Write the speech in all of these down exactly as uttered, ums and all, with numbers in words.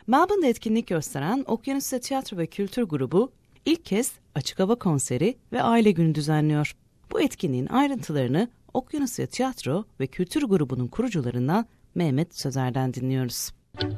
Melbourne'da etkinlik gösteren Okyanusya Tiyatro ve Kültür Grubu ilk kez açık hava konseri ve aile günü düzenliyor. Bu etkinliğin ayrıntılarını Okyanusya Tiyatro ve Kültür Grubu'nun kurucularından Mehmet Sözer'den dinliyoruz.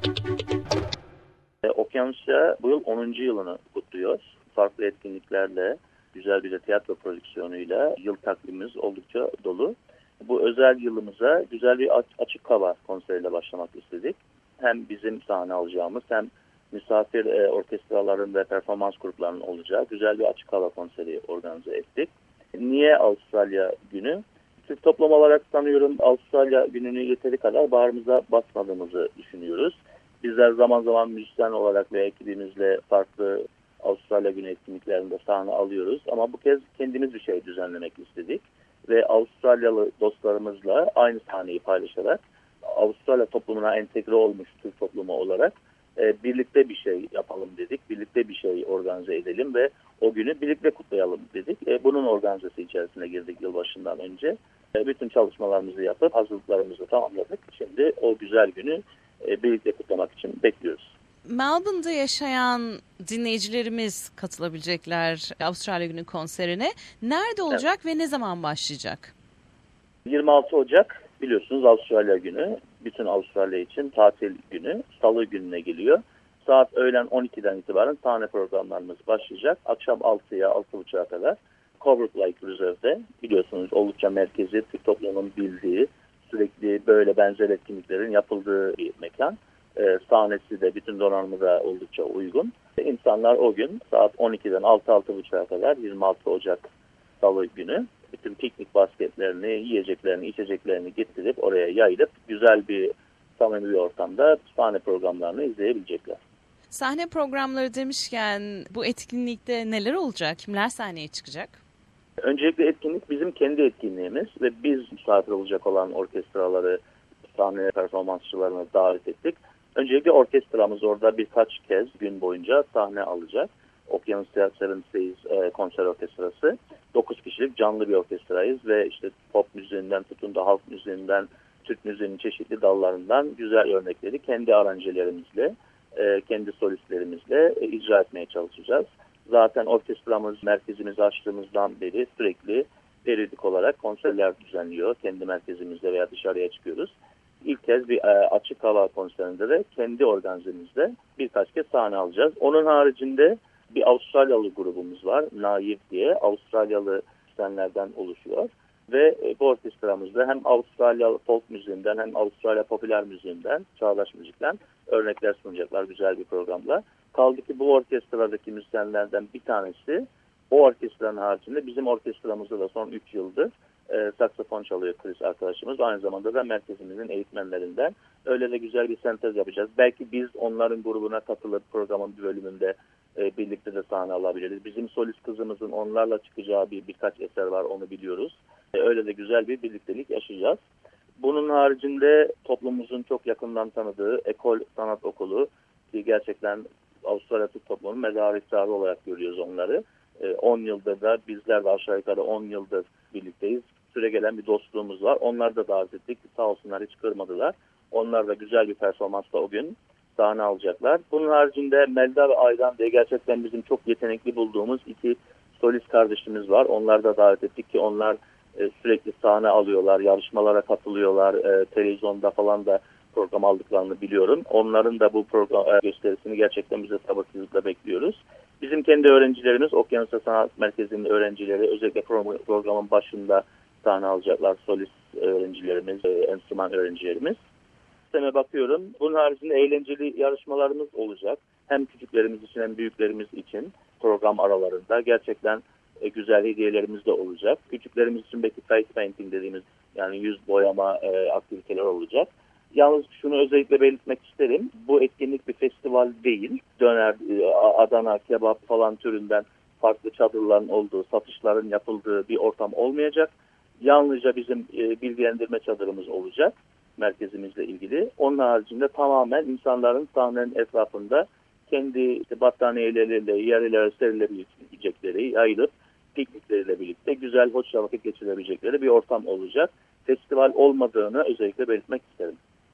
Okyanusya bu yıl onuncu yılını kutluyor. Farklı etkinliklerle, güzel bir de tiyatro prodüksiyonuyla yıl takvimimiz oldukça dolu. Bu özel yılımıza güzel bir açık hava konseriyle başlamak istedik. Hem bizim sahne alacağımız hem misafir e, orkestraların ve performans gruplarının olacağı güzel bir açık hava konseri organize ettik. Niye Avustralya günü? Türk toplum olarak sanıyorum Avustralya gününü yeteri kadar bağrımıza basmadığımızı düşünüyoruz. Bizler zaman zaman müzisyen olarak ve ekibimizle farklı Avustralya günü etkinliklerinde sahne alıyoruz. Ama bu kez kendimiz bir şey düzenlemek istedik. Ve Avustralyalı dostlarımızla aynı sahneyi paylaşarak Avustralya toplumuna entegre olmuş Türk toplumu olarak e, birlikte bir şey yapalım dedik. Birlikte bir şey organize edelim ve o günü birlikte kutlayalım dedik. E, bunun organizesi içerisine girdik yılbaşından önce. E, bütün çalışmalarımızı yapıp hazırlıklarımızı tamamladık. Şimdi o güzel günü e, birlikte kutlamak için bekliyoruz. Melbourne'da yaşayan dinleyicilerimiz katılabilecekler Avustralya Günü konserine. Nerede olacak evet. ve ne zaman başlayacak? yirmi altı Ocak biliyorsunuz Avustralya Günü. Bütün Avustralya için tatil günü. Salı gününe geliyor. Saat öğlen on ikiden itibaren sahne programlarımız başlayacak. Akşam altıya altı buçuğa kadar Covered Lake Reserve'de biliyorsunuz oldukça merkezi, Türk toplumunun bildiği, sürekli böyle benzer etkinliklerin yapıldığı bir mekan. E, sahnesi de bütün donanımı da oldukça uygun. E, insanlar o gün saat on ikiden altı altı buçuğa kadar yirmi altı Ocak Salı günü bütün piknik basketlerini, yiyeceklerini, içeceklerini getirip oraya yayılıp güzel bir samimi bir ortamda sahne programlarını izleyebilecekler. Sahne programları demişken bu etkinlikte neler olacak? Kimler sahneye çıkacak? Öncelikle etkinlik bizim kendi etkinliğimiz ve biz misafir olacak olan orkestraları, sahne performansçılarını davet ettik. Öncelikle orkestramız orada birkaç kez gün boyunca sahne alacak. Okyanusya Seven Seas e, konser orkestrası. dokuz kişilik canlı bir orkestrayız ve işte pop müziğinden tutun da halk müziğinden, Türk müziğinin çeşitli dallarından güzel örnekleri kendi aranjelerimizle, e, kendi solistlerimizle e, icra etmeye çalışacağız. Zaten orkestramız merkezimizi açtığımızdan beri sürekli periyodik olarak konserler düzenliyor. Kendi merkezimizde veya dışarıya çıkıyoruz. İlk kez bir e, açık hava konserinde de kendi organizemizde birkaç kez sahne alacağız. Onun haricinde bir Avustralyalı grubumuz var. Naif diye Avustralyalı müzisyenlerden oluşuyor. Ve e, bu orkestramızda hem Avustralya folk müziğinden hem Avustralya popüler müziğinden, çağdaş müzikten örnekler sunacaklar güzel bir programla. Kaldı ki bu orkestradaki müzisyenlerden bir tanesi o orkestranın haricinde bizim orkestramızda da son üç yıldır e, saksafon çalıyor Chris arkadaşımız. Aynı zamanda da merkezimizin eğitmenlerinden. Öyle de güzel bir sentez yapacağız. Belki biz onların grubuna katılıp programın bir bölümünde e, birlikte de sahne alabiliriz. Bizim solist kızımızın onlarla çıkacağı bir birkaç eser var, onu biliyoruz. E, öyle de güzel bir birliktelik yaşayacağız. Bunun haricinde toplumumuzun çok yakından tanıdığı Ekol Sanat Okulu ki gerçekten Avustralya Türk toplumunun mezarı iftiharı olarak görüyoruz onları. on yıldır da bizler de aşağı yukarı on yıldır birlikteyiz. Süregelen bir dostluğumuz var. Onları da davet ettik. Sağ olsunlar hiç kırmadılar. Onlar da güzel bir performansla o gün sahne alacaklar. Bunun haricinde Melda ve Aydan diye gerçekten bizim çok yetenekli bulduğumuz iki solist kardeşimiz var. Onları da davet ettik ki onlar e, sürekli sahne alıyorlar, yarışmalara katılıyorlar. E, televizyonda falan da program aldıklarını biliyorum. Onların da bu program e, gösterisini gerçekten bize sabırsızlıkla bekliyoruz. Bizim kendi öğrencilerimiz, Okyanusya Sanat Merkezi'nin öğrencileri özellikle programın başında sahne alacaklar. Solist öğrencilerimiz, enstrüman öğrencilerimiz. Sisteme bakıyorum. Bunun haricinde eğlenceli yarışmalarımız olacak. Hem küçüklerimiz için hem büyüklerimiz için program aralarında gerçekten e, güzel hediyelerimiz de olacak. Küçüklerimiz için belki face painting dediğimiz yani yüz boyama e, aktiviteler olacak. Yalnız şunu özellikle belirtmek isterim. Bu etkinlik bir festival değil. Döner, Adana, kebap falan türünden farklı çadırların olduğu, satışların yapıldığı bir ortam olmayacak. Yalnızca bizim bilgilendirme çadırımız olacak merkezimizle ilgili. Onun haricinde tamamen insanların sahnenin etrafında kendi işte battaniyeleriyle yerlere serilebilecekleri, yayılıp piknikleriyle birlikte güzel, hoş vakit geçirebilecekleri bir ortam olacak. Festival olmadığını özellikle belirtmek isterim.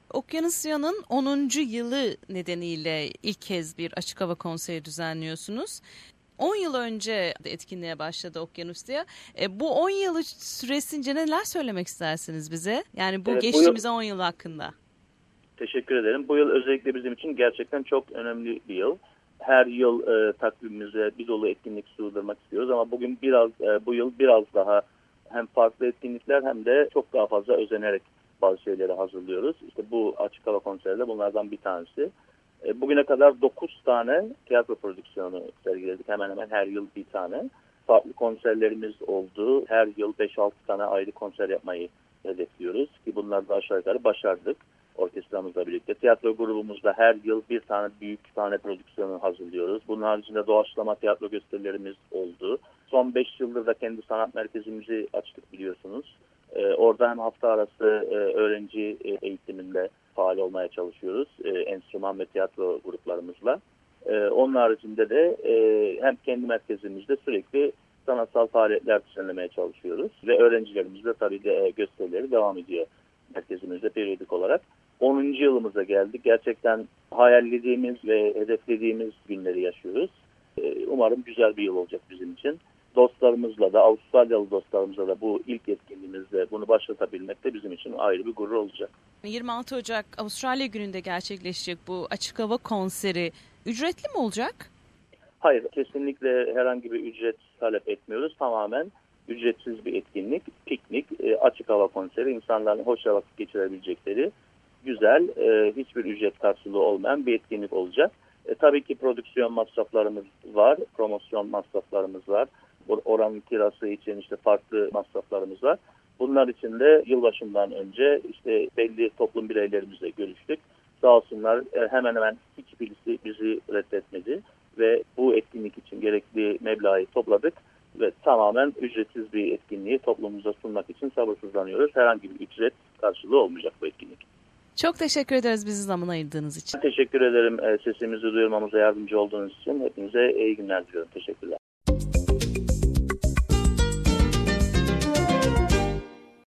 Okyanusya'nın onuncu yılı nedeniyle ilk kez bir açık hava konseri düzenliyorsunuz. on yıl önce etkinliğe başladı Okyanusya. E, bu on yılı süresince neler söylemek istersiniz bize? Yani bu Evet, geçtiğimiz bu yıl, on yıl hakkında. teşekkür ederim. Bu yıl özellikle bizim için gerçekten çok önemli bir yıl. Her yıl e, takvimimize bir dolu etkinlik sığdırmak istiyoruz ama bugün biraz e, bu yıl biraz daha hem farklı etkinlikler hem de çok daha fazla özenerek bazı şeyleri hazırlıyoruz. İşte bu açık hava konseri de bunlardan bir tanesi. E, bugüne kadar dokuz tane tiyatro prodüksiyonu sergiledik. Hemen hemen her yıl bir tane. Farklı konserlerimiz oldu. Her yıl beş altı tane ayrı konser yapmayı hedefliyoruz ki bunları da aşağı yukarı başardık. Orkestramızla birlikte. Tiyatro grubumuzda her yıl bir tane büyük tane prodüksiyonu hazırlıyoruz. Bunun haricinde doğaçlama tiyatro gösterilerimiz oldu. Son beş yıldır da kendi sanat merkezimizi açtık biliyorsunuz. Ee, orada hem hafta arası e, öğrenci e, eğitiminde faal olmaya çalışıyoruz. E, enstrüman ve tiyatro gruplarımızla. E, onun haricinde de e, hem kendi merkezimizde sürekli sanatsal faaliyetler düzenlemeye çalışıyoruz. Ve öğrencilerimizle tabii de e, gösterileri devam ediyor merkezimizde periyodik olarak. onuncu yılımıza geldik. Gerçekten hayallediğimiz ve hedeflediğimiz günleri yaşıyoruz. Ee, umarım güzel bir yıl olacak bizim için. Dostlarımızla da, Avustralyalı dostlarımızla da bu ilk etkinliğimizde bunu başlatabilmek de bizim için ayrı bir gurur olacak. yirmi altı Ocak Avustralya gününde gerçekleşecek bu açık hava konseri ücretli mi olacak? Hayır, kesinlikle herhangi bir ücret talep etmiyoruz. Tamamen ücretsiz bir etkinlik, piknik, açık hava konseri, insanların hoşça vakit geçirebilecekleri güzel, e, hiçbir ücret karşılığı olmayan bir etkinlik olacak. E, tabii ki prodüksiyon masraflarımız var, promosyon masraflarımız var. Oranın kirası için işte farklı masraflarımız var. Bunlar için de yılbaşından önce işte belli toplum bireylerimizle görüştük. Sağ olsunlar e, hemen hemen hiçbirisi bizi reddetmedi ve bu etkinlik için gerekli meblağı topladık ve tamamen ücretsiz bir etkinliği toplumumuza sunmak için sabırsızlanıyoruz. Herhangi bir ücret karşılığı olmayacak bu etkinlik. Çok teşekkür ederiz bizi zaman ayırdığınız için. Teşekkür ederim sesimizi duyurmamıza yardımcı olduğunuz için. Hepinize iyi günler diliyorum. Teşekkürler.